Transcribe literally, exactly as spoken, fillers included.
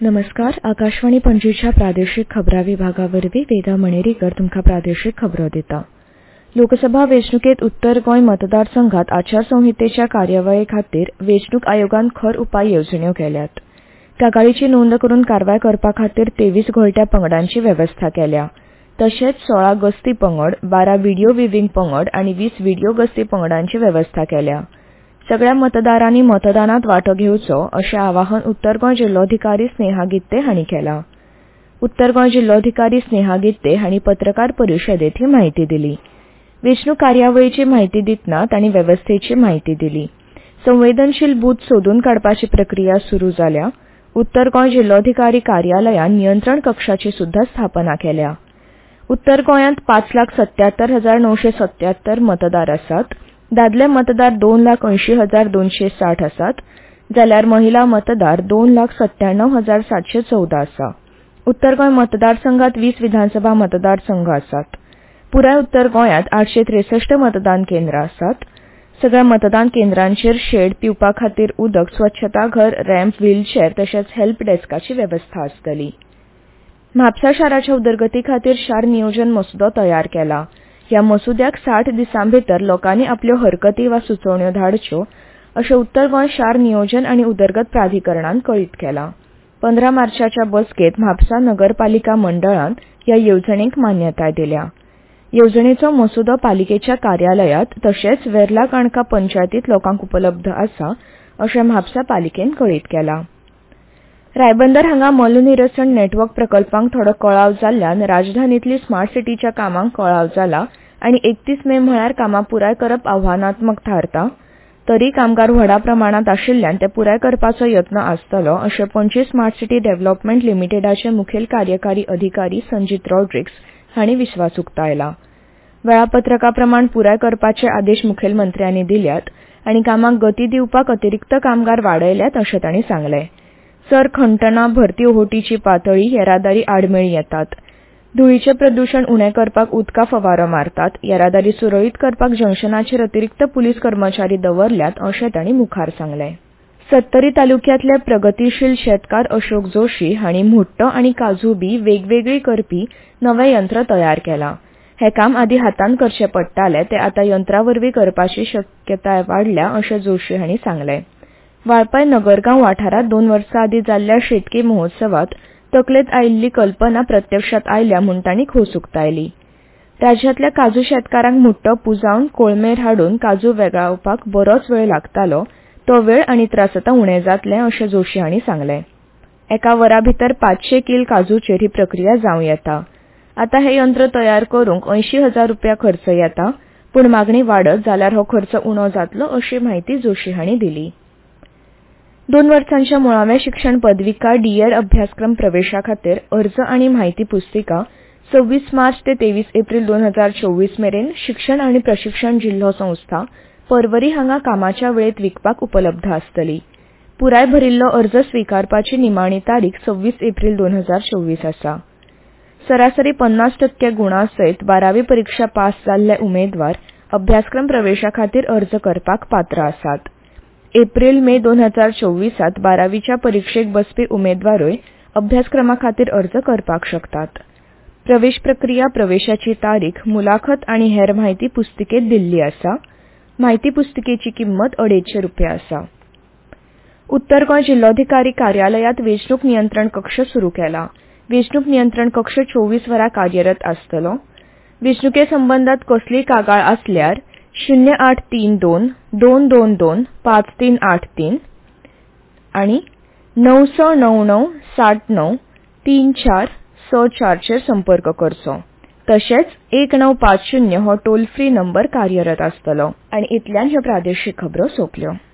नमस्कार. आकाशवाणी पणजीच्या प्रादेशीक खबरां विभागावरवीं वेदा मणेरीकर तुमकां प्रादेशीक खबरो दिता. लोकसभा वेंचणुकेंत उत्तर गोंय मतदारसंघात आचारसंहितेच्या कार्यवाही खातीर वेंचणूक आयोगान खर उपाय येवजण्यो केल्यात. कागाळीची नोंद करून कारवाय करपा खातीर तेवीस घोळट्या पंगडांची वेवस्था केल्या. तशेंच सोळा गस्ती पंगड, बारा व्हिडिओ व्हिविंग पंगड आनी वीस व्हिडिओ गस्ती पंगडांची वेवस्था केल्या. सगळ्या मतदारांनी मतदानात वांटो घेवचो अशें आवाहन उत्तर गोंय जिल्लोधिकारी स्नेहा गित्ते हांणी केलां. उत्तर गोंय जिल्लोधिकारी स्नेहा गित्ते हांणी पत्रकार परिशदेंत ही म्हायती दिली. वेंचणूक कार्यावळीची म्हायती दितना तांणी वेवस्थेची म्हायती दिली. संवेदनशील बूथ सोदून काडपाची प्रक्रिया सुरू जाल्या. उत्तर गोंय जिल्लोधिकारी कार्यालयान नियंत्रण कक्षाची सुद्धा स्थापना केल्या. उत्तर गोंयांत पाच लाख सत्यात्तर हजार णवशे सत्यात्तर मतदार आसात. दादले मतदार दोन लाख अंयशीं हजार दोनशे साठ आसात, जाल्यार महिला मतदार दोन लाख सत्त्याण्णव हजार सातशे चौदा आसा. उत्तर गोंय मतदारसंघात वीस विधानसभा मतदारसंघ आसात. पुराय उत्तर गोंयांत आठशे त्रेसष्ट मतदान केंद्रां आसात. सगळ्या मतदान केंद्रांचेर शेड, पिवपा खातीर उदक, स्वच्छता घर, रॅम्प, व्हीलचेअर तशेंच हेल्प डेस्काची वेवस्था आसतली. म्हापसा शाराच्या उदरगती खातीर शार नियोजन मसुदो तयार केला. ह्या मसुद्याक साठ दिसां भितर लोकांनी आपल्यो हरकती वा सुचोवण्यो धाडच्यो अशें उत्तर गोंय शार नियोजन आनी उदरगत प्राधिकरणान कळीत केलां. पंदरा मार्चाच्या बसकेंत म्हापसा नगरपालिका मंडळान ह्या येवजणेक मान्यताय दिल्या. येवजणेचो मसुदो पालिकेच्या कार्यालयांत तशेंच वेर्ला काणका पंचायतींत लोकांक उपलब्ध आसा अशें म्हापसा पालिकेन कळीत केलां. रायबंदर हांगा मलनिरसन नेटवर्क प्रकल्पांक थोडो कळाव जाल्ल्यान राजधानींतली स्मार्ट सिटीच्या कामांक कळाव जाला आनी एकतीस मे म्हळ्यार कामां पुराय करप आव्हानात्मक थारता. तरी कामगार व्हडा प्रमाणांत आशिल्ल्यान ते पुराय करपाचो यत्न आसतलो अशें पणजी स्मार्ट सिटी डेव्हलपमेंट लिमिटेडाचे मुखेल कार्यकारी अधिकारी संजीत रॉड्रिक्स हांणी विस्वास उक्तायला. वेळापत्रका प्रमाण पुराय करपाचे आदेश मुखेलमंत्र्यांनी दिल्यात आनी कामाक गती दिवपाक अतिरिक्त कामगार वाडयल्यात अशें तांणी सांगलें. चर खंटना, भरती ओहोटीची पातळी, येरादारी आडमेळी येतात. धुळीचें प्रदूशण उणें करपाक उदका फवारो मारतात. येरादारी सुरळीत करपाक जंक्शनाचेर अतिरिक्त पुलीस कर्मचारी दवरल्यात अशें तांणी मुखार सांगलें. सत्तरी तालुक्यांतले प्रगतीशील शेतकार अशोक जोशी हांणी म्हुट्टो आनी काजू बी वेगवेगळी करपी नवें यंत्र तयार केलां. हें काम आदी हातान करचें पडटालें तें आतां यंत्रा वरवीं करपाची शक्यताय वाडल्या अशें जोशी हांणी सांगलें. वाळपय नगरगांव वाठारांत दोन वर्सां आदीं जाल्ल्या शेतकी महोत्सवात तकलेंत आयिल्ली कल्पना प्रत्यक्षांत आयल्या म्हूण तांणी खोस उक्तायली. राज्यांतल्या काजू शेतकारांक म्हुट्टो पुंजावन कोळमेर हाडून काजू वेगळावपाक बरोच वेळ लागतालो. तो वेळ आनी त्रास आतां उणें जातले अशें जोशी हांणी सांगलें. एका वरा भितर पांचशे किल काजूचेर ही प्रक्रिया जावं येता. आतां हें यंत्र तयार करूंक अंयशीं हजार रुपया खर्च येता, पूण मागणी वाडत जाल्यार हो खर्च उणो जातलो अशी म्हायती जोशी हांणी दिली. दोन वर्सांच्या मुळावें शिक्षण पदविका डीएड अभ्यासक्रम प्रवेशा खातीर अर्ज आनी म्हायती पुस्तिका सव्वीस मार्च ते तेवीस एप्रील दोन हजार चोवीस मेरेन शिक्षण आनी प्रशिक्षण जिल्हो संस्था परवरी हांगा कामाच्या वेळेत विकपाक उपलब्ध आसतली. पुराय भरिल्लो अर्ज स्विकारपाची निमाणी तारीख सव्वीस एप्रील दोन हजार चोवीस आसा. सरासरी पन्नास टक्के गुणां सयत बारावी परीक्षा पास जाल्ले उमेदवार अभ्यासक्रम प्रवेशा खातीर अर्ज करपाक पात्र आसात. एप्रील मे दोन हजार चोवीसात बारावीच्या परीक्षेक बसपी उमेदवारूय अभ्यासक्रमा खातीर अर्ज करपाक शकतात. प्रवेश प्रक्रिया, प्रवेशाची तारीख, मुलाखत आनी हेर म्हायती पुस्तिकेत दिल्ली आसा. म्हायती पुस्तिकेची किंमत अडेचशे रुपया आसा. उत्तर गोंय जिल्लोधिकारी कार्यालयात वेंचणूक नियंत्रण कक्ष सुरू केला. वेंचणूक नियंत्रण कक्ष चोवीस वरां कार्यरत आसतलो. वेंचणुके संबंदात कसलीय कागाळ आसल्यार शून्य आठ तीन दोन दोन दोन दोन पांच तीन आठ तीन आनी णव स णव णव सात णव तीन चार स चारचेर संपर्क करचो. तशेंच एक णव पांच शुन्य हो टोल फ्री नंबर कार्यरत आसतलो. आनी इतल्यान ह्यो प्रादेशीक खबरो सोंपल्यो.